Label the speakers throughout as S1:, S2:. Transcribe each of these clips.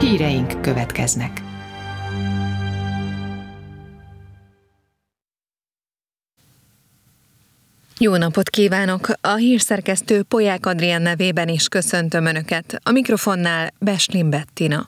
S1: Híreink következnek. Jó napot kívánok! A hírszerkesztő Polyák Adrián nevében is köszöntöm Önöket. A mikrofonnál Beslin Bettina.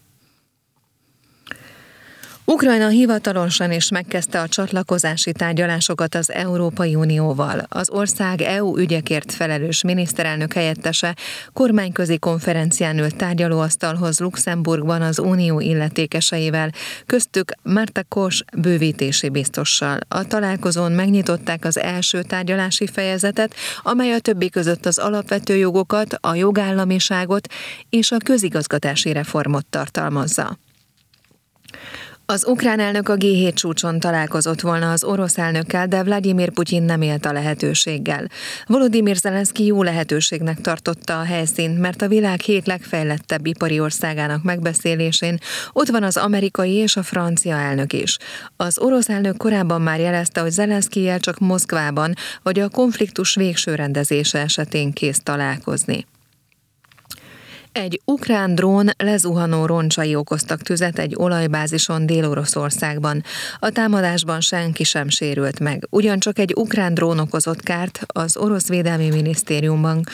S1: Ukrajna hivatalosan is megkezdte a csatlakozási tárgyalásokat az Európai Unióval. Az ország EU ügyekért felelős miniszterelnök helyettese kormányközi konferencián ült tárgyalóasztalhoz Luxemburgban az unió illetékeseivel, köztük Marta Kos bővítési biztossal. A találkozón megnyitották az első tárgyalási fejezetet, amely a többi között az alapvető jogokat, a jogállamiságot és a közigazgatási reformot tartalmazza. Az ukrán elnök a G7 csúcson találkozott volna az orosz elnökkel, de Vladimir Putyin nem élt a lehetőséggel. Volodymyr Zelenszky jó lehetőségnek tartotta a helyszínt, mert a világ 7 legfejlettebb ipari országának megbeszélésén ott van az amerikai és a francia elnök is. Az orosz elnök korábban már jelezte, hogy Zelenszkyjel csak Moszkvában vagy a konfliktus végső rendezése esetén kész találkozni. Egy ukrán drón lezuhanó roncsai okoztak tüzet egy olajbázison Dél-Oroszországban. A támadásban senki sem sérült meg. Ugyancsak egy ukrán drón okozott kárt az orosz védelmi minisztériumban,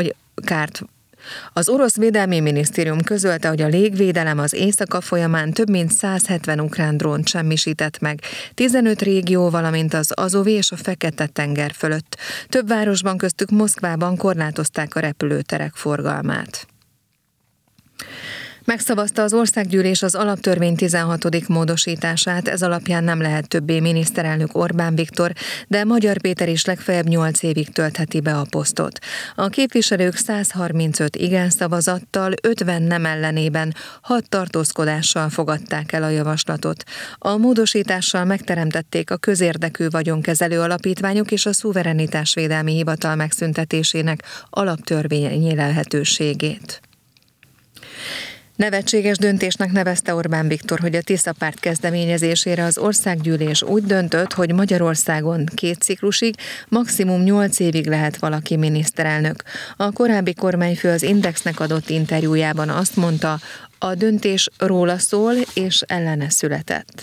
S1: Az orosz védelmi minisztérium közölte, hogy a légvédelem az éjszaka folyamán több mint 170 ukrán drónt semmisített meg, 15 régió, valamint az Azovi és a Fekete-tenger fölött. Több városban, köztük Moszkvában korlátozták a repülőterek forgalmát. Megszavazta az országgyűlés az alaptörvény 16. módosítását, ez alapján nem lehet többé miniszterelnök Orbán Viktor, de Magyar Péter is legfeljebb 8 évig töltheti be a posztot. A képviselők 135 igen szavazattal, 50 nem ellenében, 6 tartózkodással fogadták el a javaslatot. A módosítással megteremtették a közérdekű vagyonkezelő alapítványok és a szuverenitásvédelmi hivatal megszüntetésének alaptörvényi lehetőségét. Nevetséges döntésnek nevezte Orbán Viktor, hogy a Tisza párt kezdeményezésére az országgyűlés úgy döntött, hogy Magyarországon 2 ciklusig, maximum 8 évig lehet valaki miniszterelnök. A korábbi kormányfő az Indexnek adott interjújában azt mondta, a döntés róla szól és ellene született.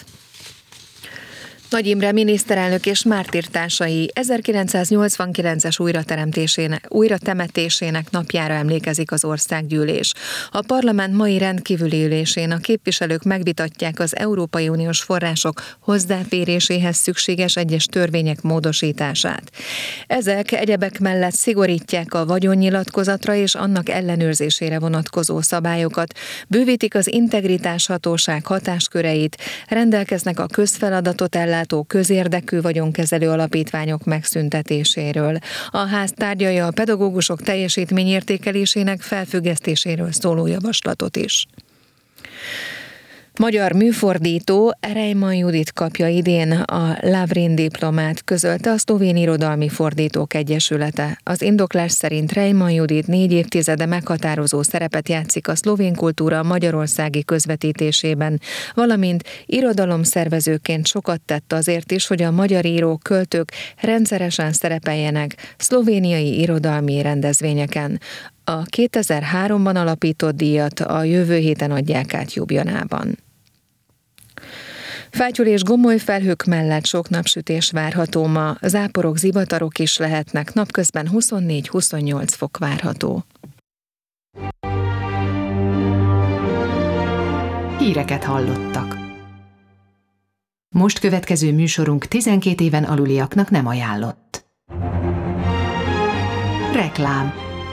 S1: Nagy Imre miniszterelnök és mártírtársai 1989-es újratemetésének napjára emlékezik az országgyűlés. A parlament mai rendkívüli ülésén a képviselők megvitatják az Európai Uniós források hozzáféréséhez szükséges egyes törvények módosítását. Ezek egyebek mellett szigorítják a vagyonnyilatkozatra és annak ellenőrzésére vonatkozó szabályokat, bővítik az integritáshatóság hatásköreit, rendelkeznek a közfeladatot ellátó közérdekű vagyonkezelő alapítványok megszüntetéséről. A ház tárgyalja a pedagógusok teljesítményértékelésének felfüggesztéséről szóló javaslatot is. Magyar műfordító Reimann Judit kapja idén a Lavrin diplomát, közölte a Szlovén Irodalmi Fordítók Egyesülete. Az indoklás szerint Reimann Judit 4 évtizede meghatározó szerepet játszik a szlovén kultúra magyarországi közvetítésében, valamint irodalomszervezőként sokat tett azért is, hogy a magyar írók, költők rendszeresen szerepeljenek szlovéniai irodalmi rendezvényeken. A 2003-ban alapított díjat a jövő héten adják át Ljubljanában. Fátyol és gomoly felhők mellett sok napsütés várható ma, záporok, zivatarok is lehetnek, napközben 24-28 fok várható. Híreket hallottak. Most következő műsorunk 12 éven aluliaknak nem ajánlott. Reklám.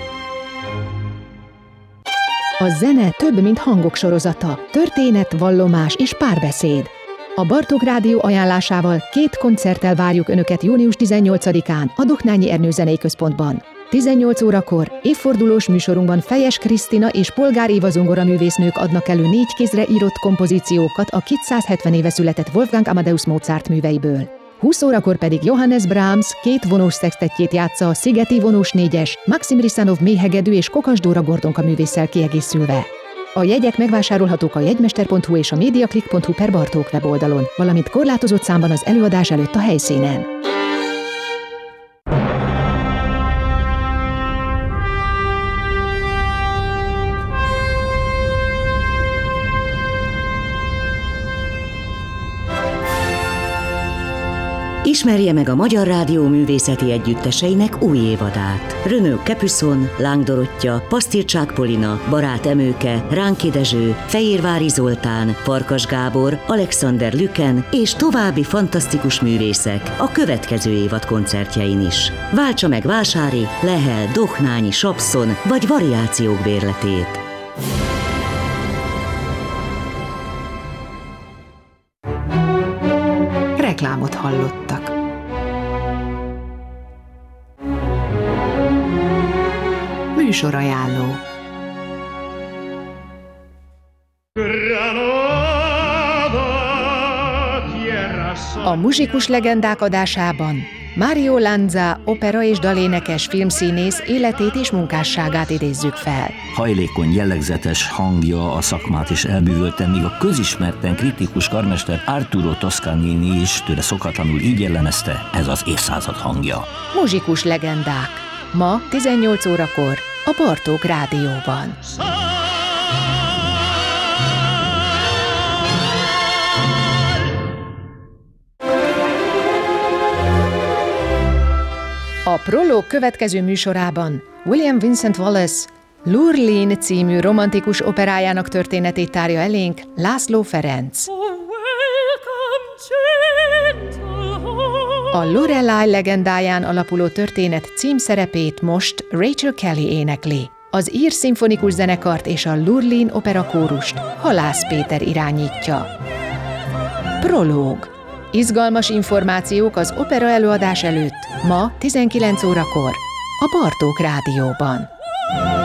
S2: A zene több, mint hangok sorozata, történet, vallomás és párbeszéd. A Bartók Rádió ajánlásával 2 koncerttel várjuk Önöket június 18-án a Doknányi Ernő Zenei Központban. 18 órakor évfordulós műsorunkban Fejes Krisztina és Polgár Éva zongoraművésznők adnak elő 4 kézre írott kompozíciókat a 270 éve született Wolfgang Amadeus Mozart műveiből. 20 órakor pedig Johannes Brahms 2 vonós szextettjét játsza a Szigeti vonós 4-es, Maxim Risanov méhegedű és Kokas Dóra Gordonka művésszel kiegészülve. A jegyek megvásárolhatók a jegymester.hu és a mediaclick.hu/Bartók weboldalon, valamint korlátozott számban az előadás előtt a helyszínen.
S3: Ismerje meg a Magyar Rádió művészeti együtteseinek új évadát. Renaud Capuçon, Láng Dorottya, Pasztircsák Polina, Barát Emőke, Ránki Dezső, Fejérvári Zoltán, Farkas Gábor, Alexander Lüken és további fantasztikus művészek a következő évad koncertjein is. Váltsa meg Vásári, Lehel, Dohnányi, Sapszon vagy variációk bérletét.
S2: Reklámot hallottak. Műsorajánló. A Muzsikus legendák adásában Mario Lanza opera és dalénekes filmszínész életét és munkásságát idézzük fel.
S4: Hajlékony, jellegzetes hangja a szakmát is elbűvölte, míg a közismerten kritikus karmester Arturo Toscanini is tőle szokatlanul így jellemezte, ez az évszázad hangja.
S2: Muzsikus legendák. Ma 18 órakor a Bartók Rádióban. A Prológ következő műsorában William Vincent Wallace Lurline című romantikus operájának történetét tárja elénk László Ferenc. A Lorelei legendáján alapuló történet címszerepét most Rachel Kelly énekli. Az ír szimfonikus zenekart és a Lurline operakórust Halász Péter irányítja. Prológ. Izgalmas információk az opera előadás előtt, ma 19 órakor, a Bartók Rádióban.